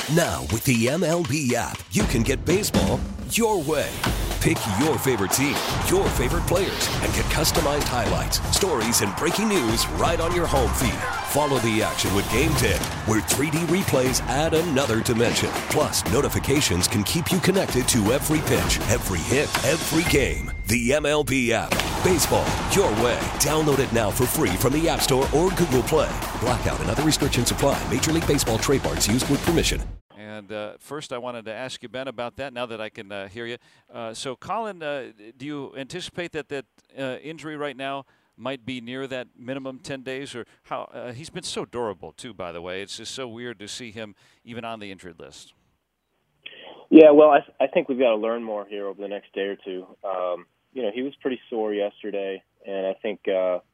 Now, with the MLB app, you can get baseball your way. Pick your favorite team, your favorite players, and get customized highlights, stories, and breaking news right on your home feed. Follow the action with Game 10, where 3D replays add another dimension. Plus, notifications can keep you connected to every pitch, every hit, every game. The MLB app. Baseball your way. Download it now for free from the App Store or Google Play. Blackout and other restrictions apply. Major League Baseball trademarks used with permission. And first, I wanted to ask you, Ben, about that now that I can hear you. So, Colin, do you anticipate that injury right now might be near that minimum 10 days? Or how? He's been so durable, too, by the way. It's just so weird to see him even on the injured list. Yeah, well, I think we've got to learn more here over the next day or two. He was pretty sore yesterday, and I think,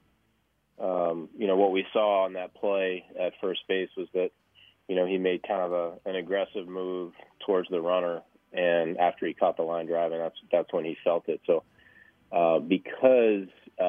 what we saw on that play at first base was that, he made kind of an aggressive move towards the runner, and after he caught the line drive, and that's when he felt it. So, because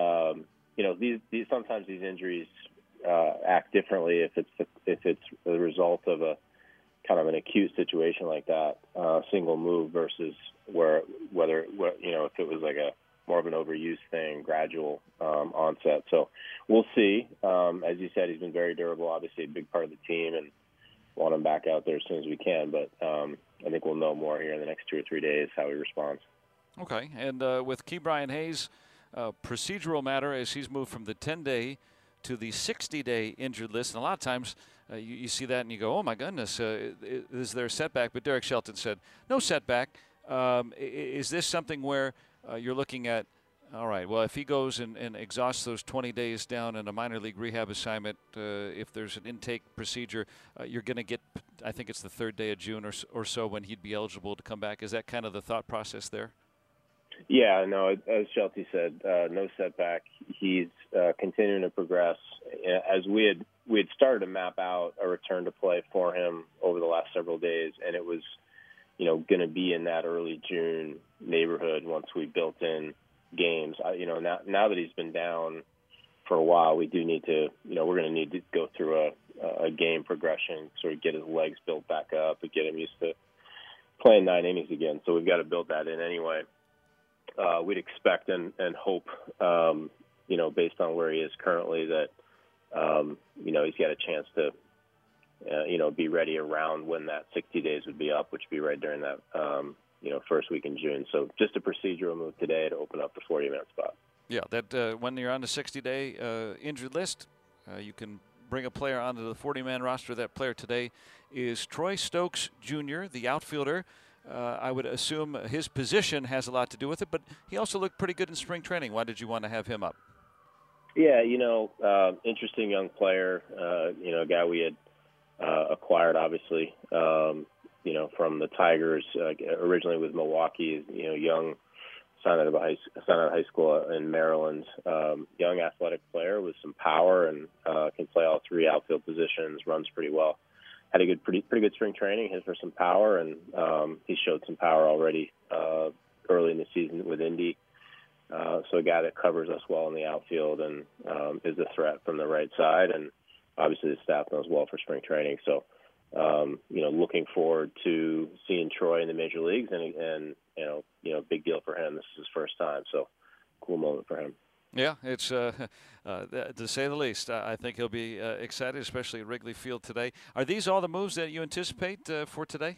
these sometimes these injuries act differently if it's the result of a kind of an acute situation like that, single move versus whether if it was like a more of an overuse thing, gradual onset. So we'll see. As you said, he's been very durable, obviously a big part of the team, and want him back out there as soon as we can. But I think we'll know more here in the next 2 or 3 days how he responds. Okay. And with Ke'Bryan Hayes, procedural matter as he's moved from the 10-day to the 60-day injured list. And a lot of times you see that and you go, oh, my goodness, is there a setback? But Derek Shelton said, no setback. Is this something where you're looking at, all right, well, if he goes and exhausts those 20 days down in a minor league rehab assignment, if there's an intake procedure, you're going to get, I think it's the 3rd day of June or so when he'd be eligible to come back. Is that kind of the thought process there? Yeah, no, as Shelty said, no setback. He's continuing to progress. As we had started to map out a return to play for him over the last several days, and it was, going to be in that early June neighborhood once we built in games. Now that he's been down for a while, we do need to, we're going to need to go through a game progression, sort of get his legs built back up and get him used to playing 9 innings again. So we've got to build that in anyway. We'd expect and hope, based on where he is currently, that, he's got a chance to, be ready around when that 60 days would be up, which would be right during that, first week in June. So just a procedural move today to open up the 40-man spot. Yeah, that when you're on the 60-day injured list, you can bring a player onto the 40-man roster. That player today is Troy Stokes Jr., the outfielder. I would assume his position has a lot to do with it, but he also looked pretty good in spring training. Why did you want to have him up? Yeah, interesting young player, a guy we had acquired, obviously, from the Tigers, originally with Milwaukee, young, signed out of high school in Maryland, young athletic player with some power and can play all 3 outfield positions, runs pretty well. Had a pretty good spring training, hit for some power, and he showed some power already early in the season with Indy. So a guy that covers us well in the outfield and is a threat from the right side, and obviously the staff knows well for spring training. So, looking forward to seeing Troy in the major leagues, and big deal for him. This is his first time, so cool moment for him. Yeah, it's to say the least. I think he'll be excited, especially at Wrigley Field today. Are these all the moves that you anticipate for today?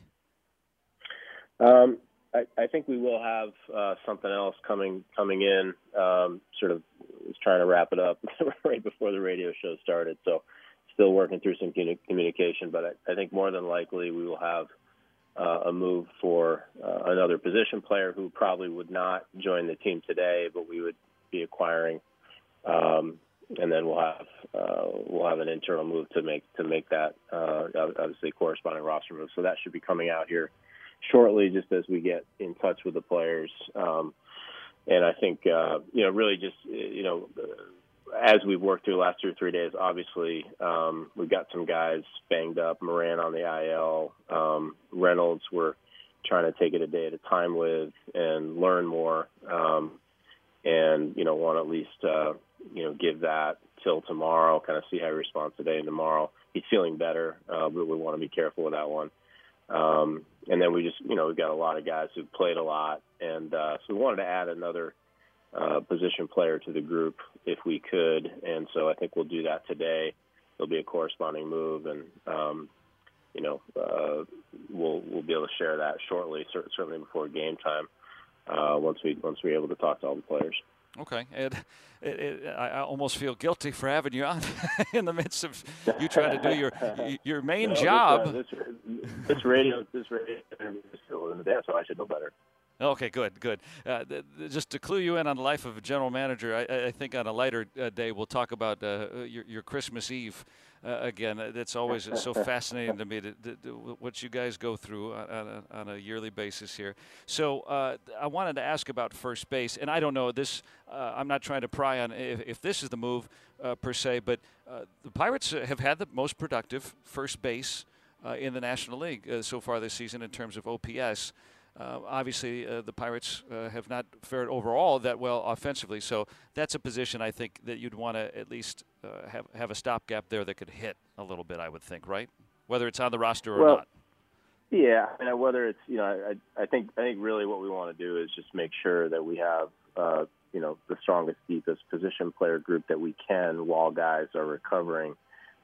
I think we will have something else coming in. Sort of was trying to wrap it up right before the radio show started, so still working through some communication. But I think more than likely we will have a move for another position player who probably would not join the team today, but we would be acquiring, and then we'll have an internal move to make that obviously corresponding roster move. So that should be coming out here shortly, just as we get in touch with the players. And I think really just as we've worked through the last 2 or 3 days, obviously we've got some guys banged up. Moran on the IL, Reynolds we're trying to take it a day at a time with and learn more. And want to at least, give that till tomorrow, kind of see how he responds today and tomorrow. He's feeling better, but we want to be careful with that one. And then we just, we've got a lot of guys who've played a lot. And so we wanted to add another position player to the group if we could. And so I think we'll do that today. There'll be a corresponding move, and we'll be able to share that shortly, certainly before game time, once we're able to talk to all the players. Okay, Ed, I almost feel guilty for having you on in the midst of you trying to do your main job. This radio interview is still in the day, so I should know better. Okay, good. Just to clue you in on the life of a general manager, I think on a lighter day we'll talk about your Christmas Eve again. It's always so fascinating to me what you guys go through on a yearly basis here. So I wanted to ask about first base, and I don't know this. I'm not trying to pry on if this is the move per se, but the Pirates have had the most productive first base in the National League so far this season in terms of OPS. Obviously, the Pirates have not fared overall that well offensively, so that's a position I think that you'd want to at least have a stopgap there that could hit a little bit, I would think, right? Whether it's on the roster or not. Yeah, whether it's, I think really what we want to do is just make sure that we have, the strongest, deepest position player group that we can while guys are recovering.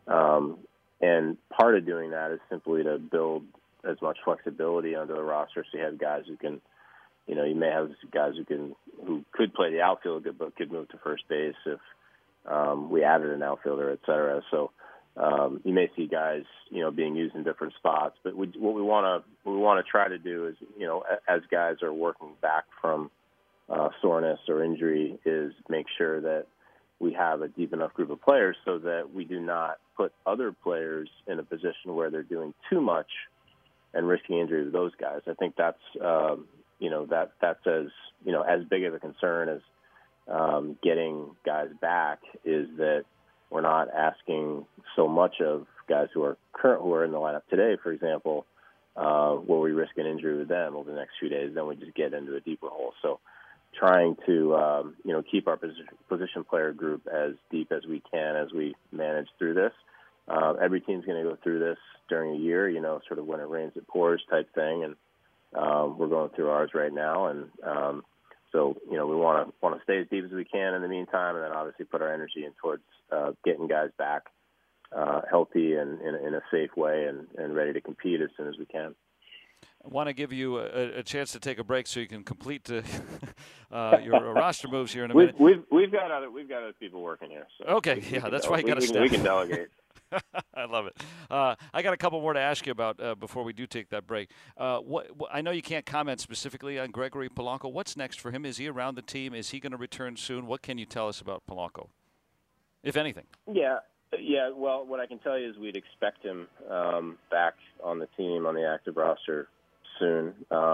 And part of doing that is simply to build as much flexibility onto the roster, so you have guys who can, you may have guys who could play the outfield but could move to first base if we added an outfielder, et cetera. So you may see guys, being used in different spots. But what we want to try to do is, as guys are working back from soreness or injury, is make sure that we have a deep enough group of players so that we do not put other players in a position where they're doing too much and risking injury to those guys. I think that's that's as big of a concern as getting guys back, is that we're not asking so much of guys who are in the lineup today, for example, where we risk an injury with them over the next few days. Then we just get into a deeper hole. So trying to keep our position player group as deep as we can as we manage through this. Every team's going to go through this during a year, sort of when it rains, it pours type thing. And we're going through ours right now. And so, we want to stay as deep as we can in the meantime, and then obviously put our energy in towards getting guys back healthy and in a safe way and ready to compete as soon as we can. I want to give you a chance to take a break so you can complete your roster moves here in a minute. We've got other people working here. So okay, that's why you got to step. We can delegate. I love it. I got a couple more to ask you about before we do take that break. I know you can't comment specifically on Gregory Polanco. What's next for him? Is he around the team? Is he going to return soon? What can you tell us about Polanco, if anything? Yeah. Well, what I can tell you is we'd expect him back on the team, on the active roster soon.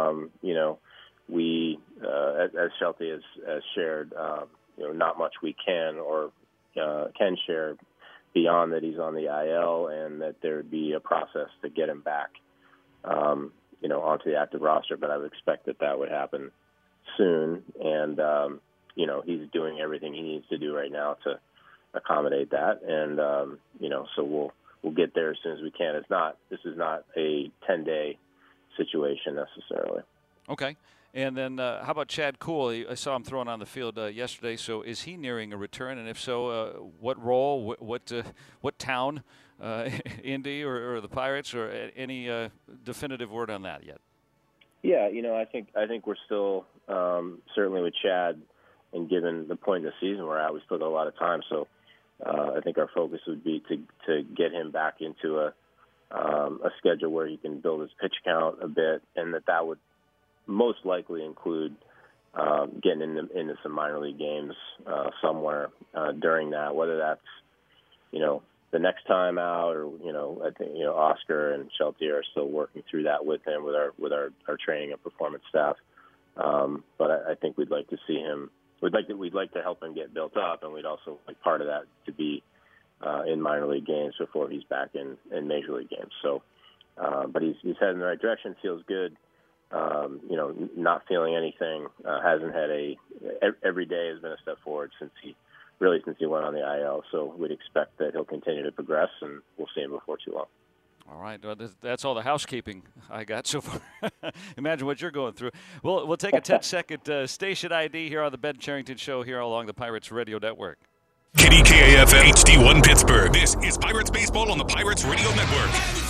We, as Shelty has shared, not much we can share beyond that he's on the IL, and that there would be a process to get him back, onto the active roster. But I would expect that would happen soon. And, he's doing everything he needs to do right now to accommodate that. And, so we'll get there as soon as we can. This is not a 10-day situation necessarily. Okay. And then how about Chad Kuhl? I saw him throwing on the field yesterday. So is he nearing a return? And if so, what role, what town, Indy or the Pirates, or any definitive word on that yet? Yeah, I think we're still certainly with Chad, and given the point of the season we're at, we still got a lot of time. So I think our focus would be to get him back into a schedule where he can build his pitch count a bit, and that would most likely include getting into some minor league games somewhere during that, whether that's, the next time out, or, I think, Oscar and Shelty are still working through that with him, with our training and performance staff. But I think we'd like to see him. We'd like to help him get built up, and we'd also like part of that to be in minor league games before he's back in major league games. So, but he's heading in the right direction. Feels good. Not feeling anything. Hasn't had every day has been a step forward since he went on the IL. So we'd expect that he'll continue to progress, and we'll see him before too long. All right. Well, that's all the housekeeping I got so far. Imagine what you're going through. We'll take a 10-second station ID here on the Ben Cherington Show here along the Pirates Radio Network. KDKAF HD1 Pittsburgh. This is Pirates Baseball on the Pirates Radio Network.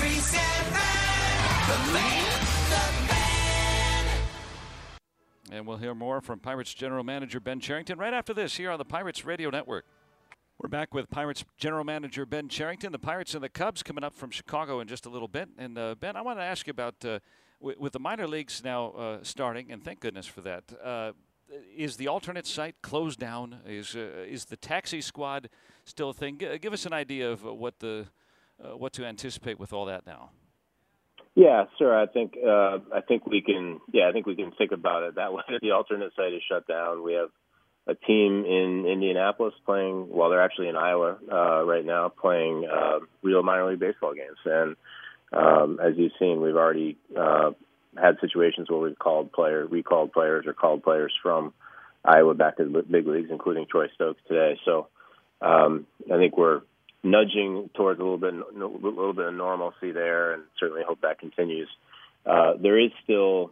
And we'll hear more from Pirates General Manager Ben Cherington right after this here on the Pirates Radio Network. We're back with Pirates General Manager Ben Cherington. The Pirates and the Cubs coming up from Chicago in just a little bit. And, Ben, I want to ask you about, with the minor leagues now starting, and thank goodness for that, is the alternate site closed down? Is the taxi squad still a thing? Give us an idea of what to anticipate with all that now. Yeah, sure. I think we can. Yeah, I think we can think about it that way. The alternate site is shut down. We have a team in Indianapolis playing. Well, they're actually in Iowa right now playing real minor league baseball games. And as you've seen, we've already had situations where we've recalled players or called players from Iowa back to the big leagues, including Troy Stokes today. So I think we're nudging towards a little bit of normalcy there, and certainly hope that continues. There is still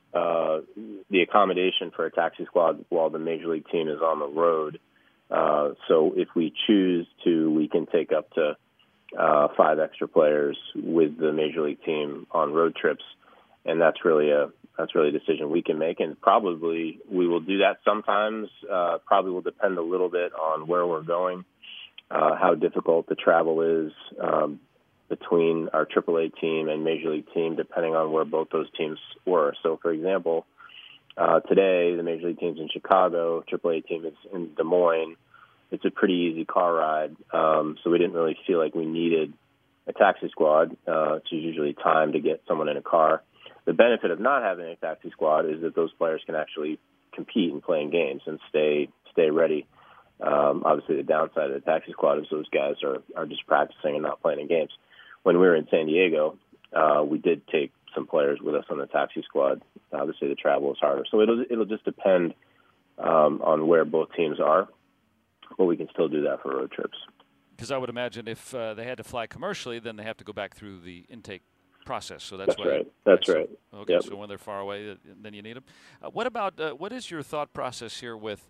the accommodation for a taxi squad while the major league team is on the road. So if we choose to, we can take up to 5 extra players with the major league team on road trips, and that's really a decision we can make. And probably we will do that sometimes. Probably will depend a little bit on where we're going, how difficult the travel is between our AAA team and Major League team, depending on where both those teams were. So, for example, today the Major League team's in Chicago, AAA team is in Des Moines. It's a pretty easy car ride, so we didn't really feel like we needed a taxi squad. It's usually time to get someone in a car. The benefit of not having a taxi squad is that those players can actually compete in playing games and stay ready. Obviously, the downside of the taxi squad is those guys are just practicing and not playing in games. When we were in San Diego, we did take some players with us on the taxi squad. Obviously, the travel is harder, so it'll just depend on where both teams are, but we can still do that for road trips. Because I would imagine if they had to fly commercially, then they have to go back through the intake process. So that's why. Right. That's right. Okay, yep. So when they're far away, then you need them. What about what is your thought process here with?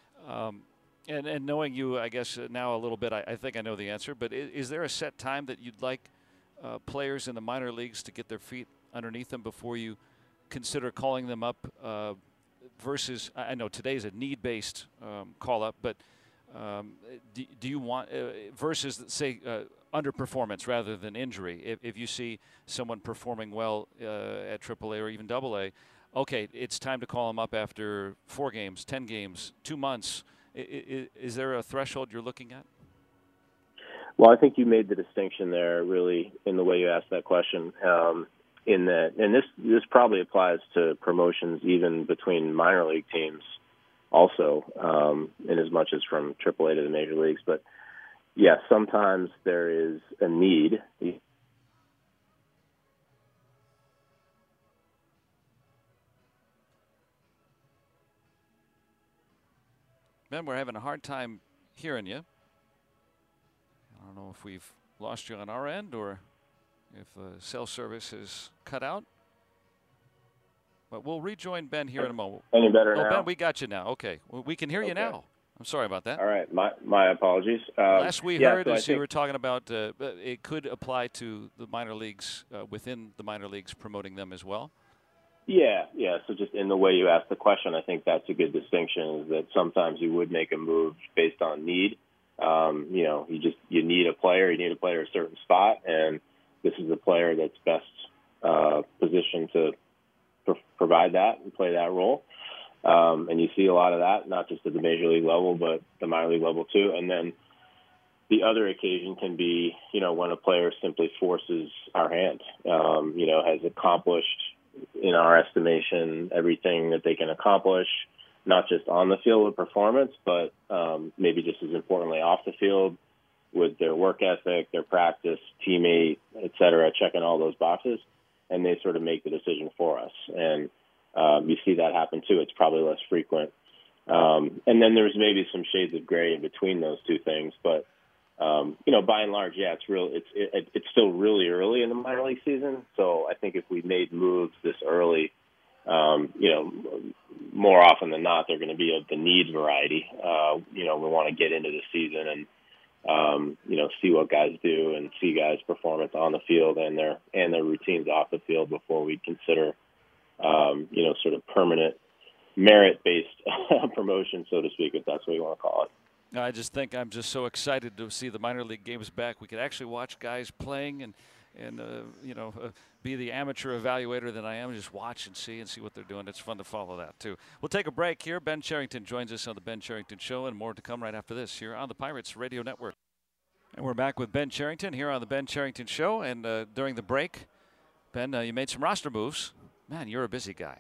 And knowing you, I guess, now a little bit, I think I know the answer, but is there a set time that you'd like players in the minor leagues to get their feet underneath them before you consider calling them up versus, I know today's a need-based call-up, but do you want, versus, say, underperformance rather than injury, if you see someone performing well at AAA or even AA, okay, it's time to call them up after 4 games, 10 games, 2 months. Is there a threshold you're looking at? Well, I think you made the distinction there, really, in the way you asked that question. In that, and this probably applies to promotions even between minor league teams, also, in as much as from AAA to the major leagues. But yeah, sometimes there is a need. Ben, we're having a hard time hearing you. I don't know if we've lost you on our end or if cell service is cut out. But we'll rejoin Ben here in a moment. Any better now? Ben, we got you now. Okay. Well, we can hear you now. I'm sorry about that. All right. My apologies. Last we heard is you were talking about it could apply to the minor leagues, within the minor leagues, promoting them as well. Yeah. So just in the way you asked the question, I think that's a good distinction, is that sometimes you would make a move based on need. You need a player. You need a player at a certain spot, and this is the player that's best positioned to provide that and play that role. And you see a lot of that, not just at the major league level, but the minor league level too. And then the other occasion can be, when a player simply forces our hand, has accomplished, in our estimation, everything that they can accomplish, not just on the field with performance, but maybe just as importantly off the field with their work ethic, their practice, teammate, et cetera, checking all those boxes, and they sort of make the decision for us. And you see that happen too. It's probably less frequent. And then there's maybe some shades of gray in between those two things, but by and large, yeah, it's still really early in the minor league season. So I think if we made moves this early, more often than not, they're going to be of the need variety. We want to get into the season and, see what guys do and see guys' performance on the field and their routines off the field before we consider, sort of permanent merit-based promotion, so to speak, if that's what you want to call it. I just think I'm just so excited to see the minor league games back. We could actually watch guys playing and be the amateur evaluator that I am, just watch and see what they're doing. It's fun to follow that, too. We'll take a break here. Ben Cherington joins us on the Ben Cherington Show, and more to come right after this here on the Pirates Radio Network. And we're back with Ben Cherington here on the Ben Cherington Show. And during the break, Ben, you made some roster moves. Man, you're a busy guy.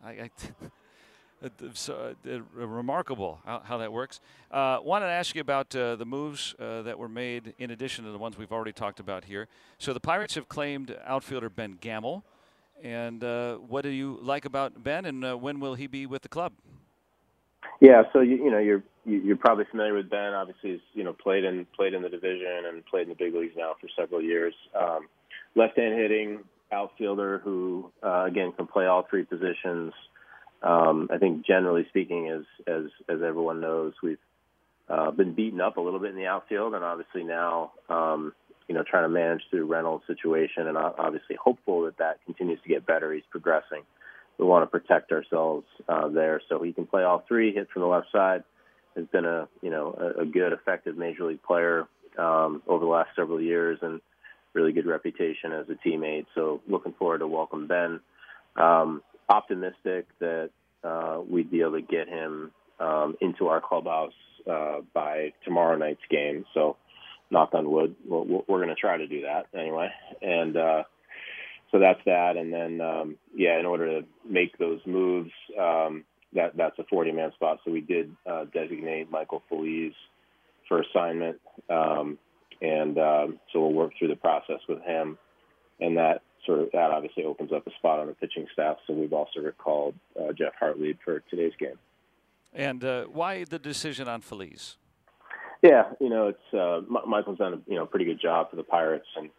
It's remarkable how that works. Wanted to ask you about the moves that were made in addition to the ones we've already talked about here. So the Pirates have claimed outfielder Ben Gamel. And what do you like about Ben, and when will he be with the club? Yeah, so you're probably familiar with Ben. Obviously, he's played in the division and played in the big leagues now for several years. Left-hand hitting outfielder who again can play all three positions. I think generally speaking, as everyone knows, we've been beaten up a little bit in the outfield, and obviously now, trying to manage through Reynolds' situation, and obviously hopeful that continues to get better. He's progressing. We want to protect ourselves there, so he can play all three. Hit from the left side. Has been a good, effective major league player over the last several years, and really good reputation as a teammate. So looking forward to welcome Ben. Optimistic that we'd be able to get him into our clubhouse by tomorrow night's game. So, knock on wood, we're going to try to do that anyway. And so that's that. And then, in order to make those moves, that's a 40-man spot. So we did designate Michael Feliz for assignment. So we'll work through the process with him. And that obviously opens up a spot on the pitching staff. So we've also recalled Jeff Hartlieb for today's game. And why the decision on Feliz? Yeah, it's Michael's done a pretty good job for the Pirates, and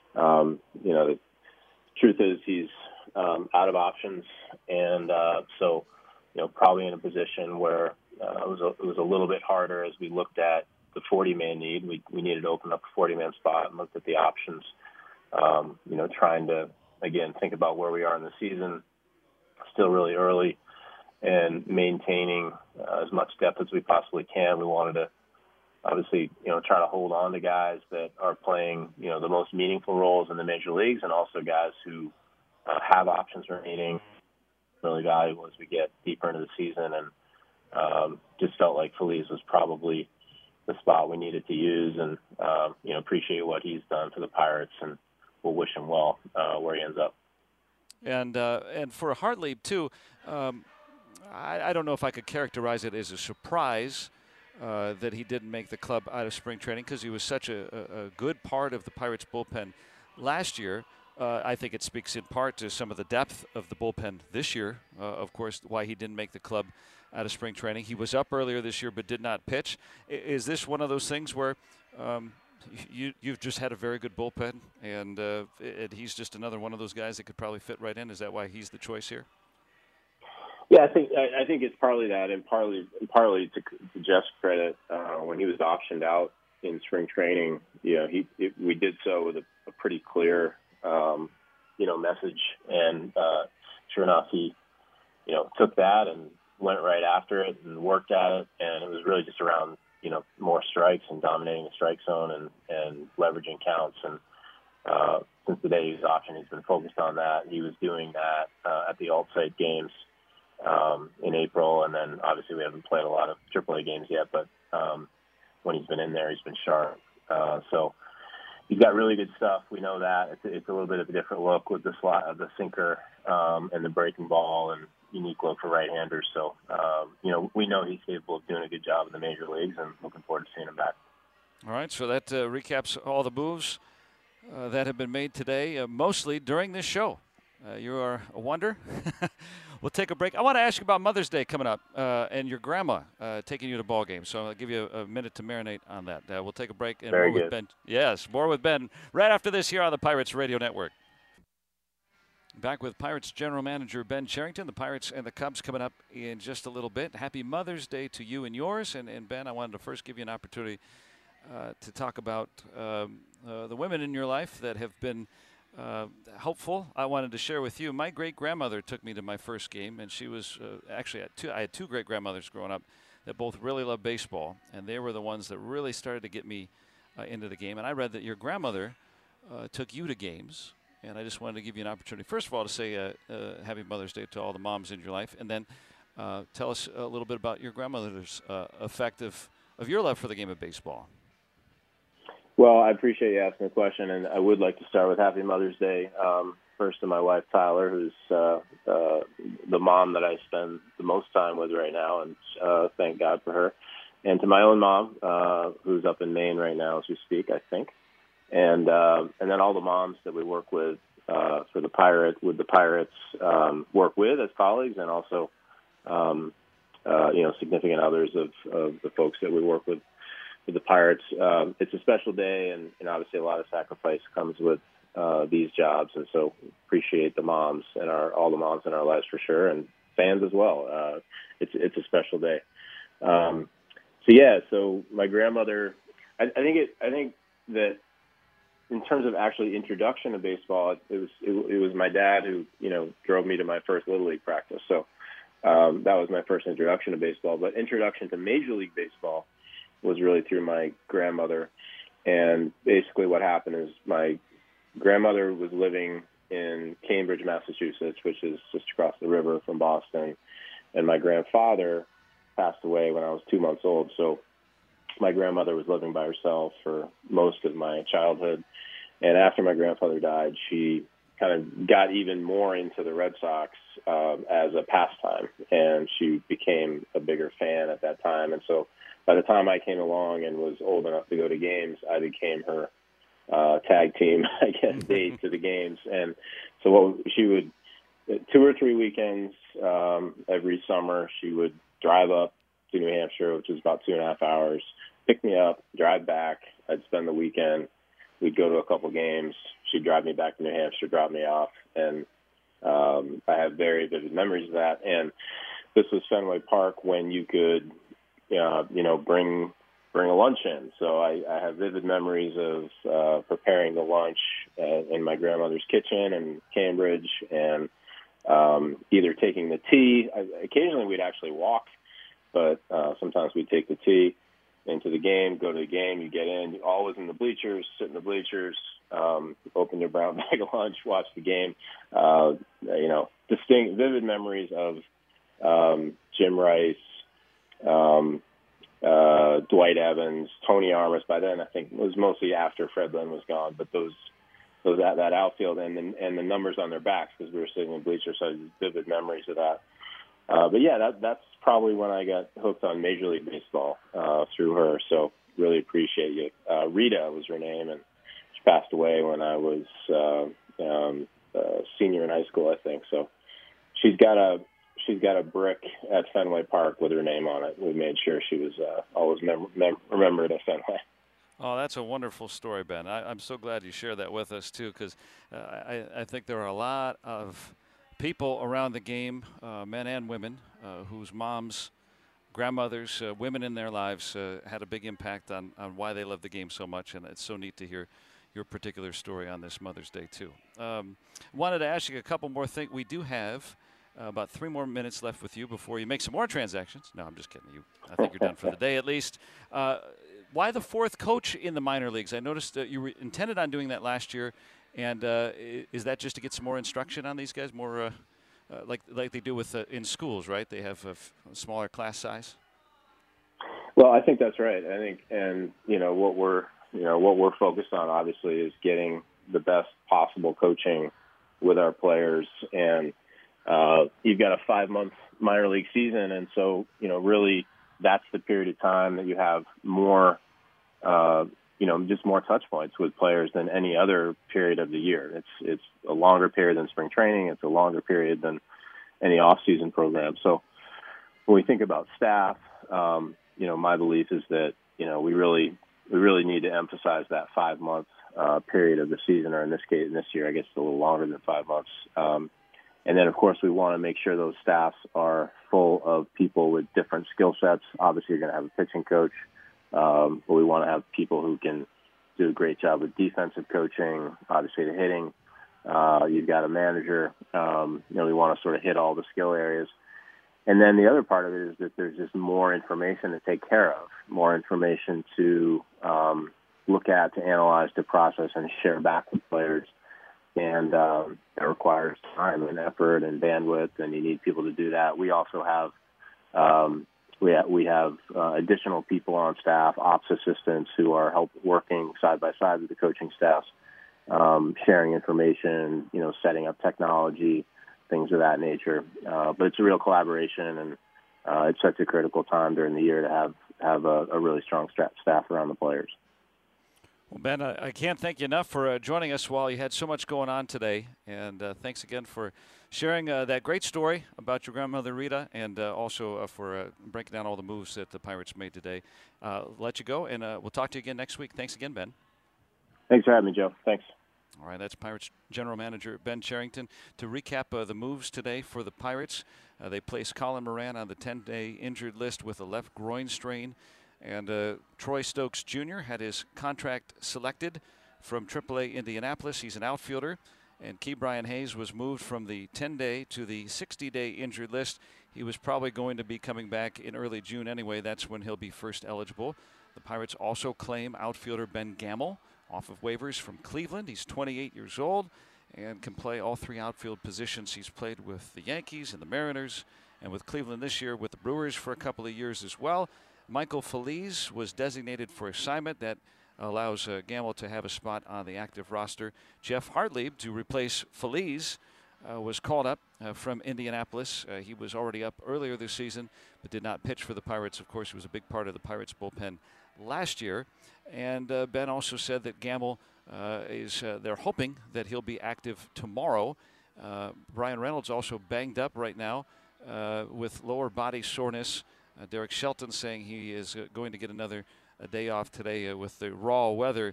the truth is he's out of options, and so probably in a position where it was a little bit harder as we looked at the 40-man need. We needed to open up a 40-man spot and looked at the options. Trying to, again, think about where we are in the season, still really early, and maintaining as much depth as we possibly can. We wanted to, obviously, try to hold on to guys that are playing, the most meaningful roles in the major leagues, and also guys who have options remaining, really valuable as we get deeper into the season. And just felt like Feliz was probably the spot we needed to use, and, appreciate what he's done for the Pirates, and we'll wish him well where he ends up. And for Hartlieb, too, I don't know if I could characterize it as a surprise that he didn't make the club out of spring training, because he was such a good part of the Pirates bullpen last year. I think it speaks in part to some of the depth of the bullpen this year, of course, why he didn't make the club out of spring training. He was up earlier this year but did not pitch. Is this one of those things where you've just had a very good bullpen, and he's just another one of those guys that could probably fit right in? Is that why he's the choice here? Yeah, I think it's partly that, and partly to Jeff's credit, when he was optioned out in spring training, we did so with a pretty clear, message, and sure enough, he, took that and went right after it and worked at it, and it was really just around, more strikes and dominating the strike zone and leveraging counts. And since the day he was optioned, he's been focused on that. He was doing that at the alt-site games in April, and then obviously we haven't played a lot of AAA games yet, but when he's been in there, he's been sharp. So he's got really good stuff. We know that. It's a little bit of a different look with the slot, the sinker, and the breaking ball, and unique look for right-handers. So, we know he's capable of doing a good job in the major leagues, and looking forward to seeing him back. All right, so that recaps all the moves that have been made today, mostly during this show. You are a wonder. We'll take a break. I want to ask you about Mother's Day coming up and your grandma taking you to ball games. So I'll give you a minute to marinate on that. We'll take a break. And Very more good. with Ben. Yes, more with Ben right after this here on the Pirates Radio Network. Back with Pirates General Manager Ben Cherington. The Pirates and the Cubs coming up in just a little bit. Happy Mother's Day to you and yours. And Ben, I wanted to first give you an opportunity to talk about the women in your life that have been helpful. I wanted to share with you. My great-grandmother took me to my first game, and she was actually I had two great-grandmothers growing up that both really loved baseball, and they were the ones that really started to get me into the game. And I read that your grandmother took you to games, and I just wanted to give you an opportunity, first of all, to say Happy Mother's Day to all the moms in your life, and then tell us a little bit about your grandmother's effect of your love for the game of baseball. Well, I appreciate you asking the question, and I would like to start with Happy Mother's Day. First to my wife, Tyler, who's the mom that I spend the most time with right now, and thank God for her. And to my own mom, who's up in Maine right now as we speak, I think. And then all the moms that we work with for the Pirates, work with as colleagues, and also, significant others of the folks that we work with the Pirates. It's a special day, and obviously a lot of sacrifice comes with these jobs, and so appreciate the moms and all the moms in our lives for sure, and fans as well. It's a special day. So my grandmother, I think that in terms of actually introduction to baseball, it was my dad who drove me to my first Little League practice. So that was my first introduction to baseball. But introduction to Major League Baseball was really through my grandmother. And basically what happened is my grandmother was living in Cambridge, Massachusetts, which is just across the river from Boston. And my grandfather passed away when I was 2 months old. So my grandmother was living by herself for most of my childhood. And after my grandfather died, she kind of got even more into the Red Sox as a pastime. And she became a bigger fan at that time. And so by the time I came along and was old enough to go to games, I became her tag team, I guess, date to the games. And so she would, 2 or 3 weekends every summer, she would drive up to New Hampshire, which is about 2.5 hours, pick me up, drive back. I'd spend the weekend. We'd go to a couple games. She'd drive me back to New Hampshire, drop me off. And I have very vivid memories of that. And this was Fenway Park when you could bring a lunch in. So I have vivid memories of preparing the lunch in my grandmother's kitchen in Cambridge, and either taking the tea. Occasionally we'd actually walk, but sometimes we'd take the tea into the game, go to the game, you get in, always in the bleachers, sit in the bleachers, open your brown bag of lunch, watch the game. Distinct, vivid memories of Jim Rice, Dwight Evans, Tony Armas. By then, I think it was mostly after Fred Lynn was gone, but that outfield and the numbers on their backs, because we were sitting in bleachers, so I have vivid memories of that. That's probably when I got hooked on Major League Baseball through her. So really appreciate you. Rita was her name, and she passed away when I was senior in high school, I think. So she's got a brick at Fenway Park with her name on it. We made sure she was always remembered at Fenway. Oh, that's a wonderful story, Ben. I'm so glad you shared that with us, too, because I think there are a lot of people around the game, men and women, whose moms, grandmothers, women in their lives had a big impact on why they love the game so much, and it's so neat to hear your particular story on this Mother's Day, too. Wanted to ask you a couple more things. We do have about 3 more minutes left with you before you make some more transactions. No, I'm just kidding. I think you're done for the day at least. Why the 4th coach in the minor leagues? I noticed you were intended on doing that last year, and is that just to get some more instruction on these guys, more like they do with in schools, right? They have a smaller class size. Well, I think that's right. I think, and what we're focused on obviously is getting the best possible coaching with our players, and you've got a 5-month minor league season, and so really that's the period of time that you have more just more touch points with players than any other period of the year. It's a longer period than spring training. It's a longer period than any off-season program. So when we think about staff, my belief is that, we really need to emphasize that 5-month period of the season, or in this case, this year, I guess it's a little longer than 5 months. And then, of course, we want to make sure those staffs are full of people with different skill sets. Obviously, you're going to have a pitching coach, but we want to have people who can do a great job with defensive coaching, obviously the hitting. You've got a manager. We want to sort of hit all the skill areas. And then the other part of it is that there's just more information to take care of, more information to look at, to analyze, to process, and share back with players. And that requires time and effort and bandwidth, and you need people to do that. We also have we have additional people on staff, ops assistants who are working side by side with the coaching staffs, sharing information, setting up technology, things of that nature. But it's a real collaboration, and it's such a critical time during the year to have a really strong staff around the players. Well, Ben, I can't thank you enough for joining us while you had so much going on today. And thanks again for sharing that great story about your grandmother, Rita, and also for breaking down all the moves that the Pirates made today. Let you go, and we'll talk to you again next week. Thanks again, Ben. Thanks for having me, Joe. Thanks. All right, that's Pirates General Manager Ben Cherington. To recap the moves today for the Pirates, they placed Colin Moran on the 10-day injured list with a left groin strain. And Troy Stokes Jr. had his contract selected from AAA Indianapolis. He's an outfielder. And Ke'Bryan Hayes was moved from the 10-day to the 60-day injured list. He was probably going to be coming back in early June anyway. That's when he'll be first eligible. The Pirates also claim outfielder Ben Gamel off of waivers from Cleveland. He's 28 years old and can play all three outfield positions. He's played with the Yankees and the Mariners and with Cleveland this year, with the Brewers for a couple of years as well. Michael Feliz was designated for assignment. That allows Gamel to have a spot on the active roster. Jeff Hartlieb, to replace Feliz, was called up from Indianapolis. He was already up earlier this season, but did not pitch for the Pirates. Of course, he was a big part of the Pirates bullpen last year. And Ben also said that Gamel they're hoping that he'll be active tomorrow. Brian Reynolds also banged up right now with lower body soreness. Derek Shelton saying he is going to get another day off today with the raw weather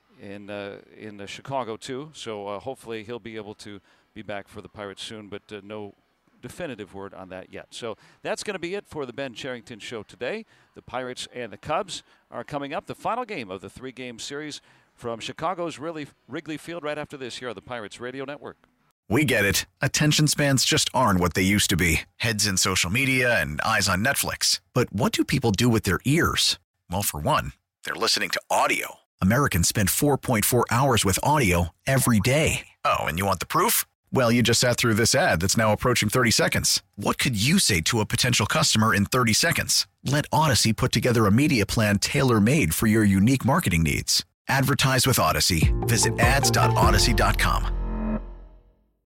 in Chicago too. So hopefully he'll be able to be back for the Pirates soon, but no definitive word on that yet. So that's going to be it for the Ben Cherington Show today. The Pirates and the Cubs are coming up. The final game of the 3-game series from Chicago's Wrigley Field right after this here on the Pirates Radio Network. We get it. Attention spans just aren't what they used to be. Heads in social media and eyes on Netflix. But what do people do with their ears? Well, for one, they're listening to audio. Americans spend 4.4 hours with audio every day. Oh, and you want the proof? Well, you just sat through this ad that's now approaching 30 seconds. What could you say to a potential customer in 30 seconds? Let Odyssey put together a media plan tailor-made for your unique marketing needs. Advertise with Odyssey. Visit ads.odyssey.com.